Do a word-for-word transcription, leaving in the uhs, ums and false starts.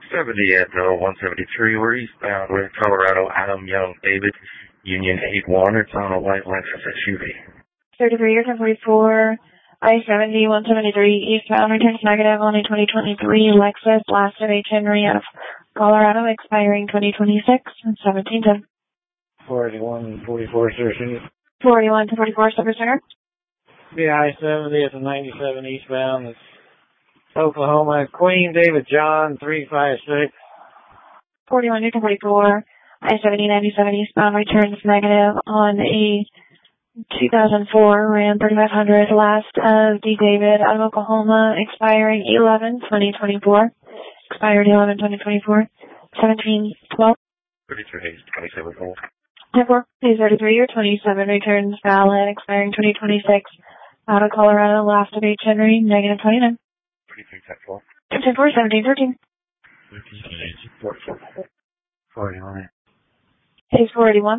seventy at uh, one seventy-three. We're eastbound with Colorado, Adam Young, David, Union eight one. It's on a white Lexus S U V. thirty-three years and forty-four, I seventy, one seventy-three, eastbound, returns negative on a twenty twenty-three Lexus, last of H. Henry out of Colorado, expiring twenty twenty-six, and seventeen ten. forty-one, forty-four, thirteen. forty-one to forty-four, Silver Center. The I seventy at the ninety-seven eastbound. It's Oklahoma, Queen, David, John, three five six. forty-one to forty-four, I seventy, ninety-seven eastbound, returns negative on a two thousand four Ram thirty-five hundred, last of D. David out of Oklahoma, expiring eleven twenty twenty-four. Expired eleven twenty twenty-four. seventeen twelve. thirty-three, twenty-seven gold. Therefore, please thirty-three year twenty-seven returns valid, expiring twenty twenty-six. Out of Colorado, last of H. Henry, negative twenty-nine. thirty-three, ten four. ten four, seventeen thirteen. forty-one. Page four eighty-one.